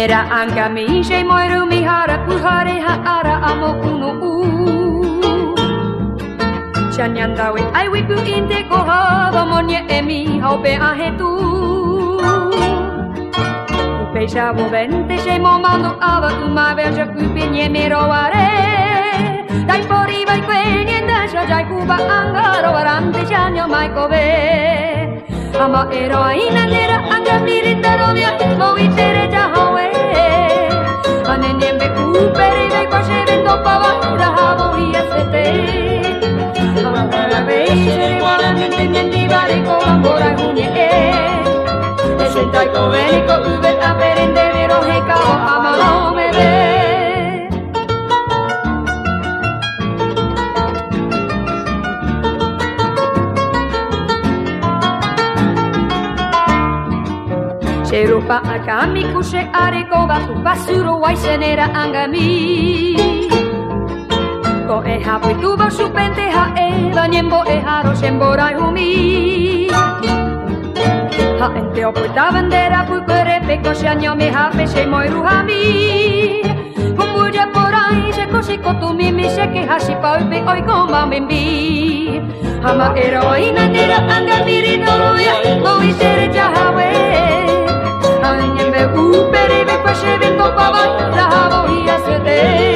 Nera anka mi she moiru mi hara puhare ha ara amo kunu u Chanyandawi ai wipu inte ko hava monye emi haupe ahe tu Peisha vo vente she mo mando ava tu ma verja kupi nye mi roare Dai pori vai kwenye ndasha jai kuba angaro varante chanyo mai kove Ama ero aina nera anga mirita rovia mo itere jahawe Ane niembe kupere dai kwashe vendo pava rahavo hiasete Amara veishe wala ninte nienti vare ko ambora hunye E sentai ko veni ko uvet aperende vero heka o amalo me ve Rupa akami kushe areko batu basuro waisenera angami Ko e hapu tuba supente ha e Vanyembo e haro shemborai humi Ha ente oputa bandera pukere peko shanyo me ha peshe moiru hami Kumbuja porai she koshiko tumi mi sheke hashi paupe oi gomba mimbi Hama eroina nera angami rinoroya Mo isere jahawe Anyembe upere ve kwashe vento pava Rahavo hiasete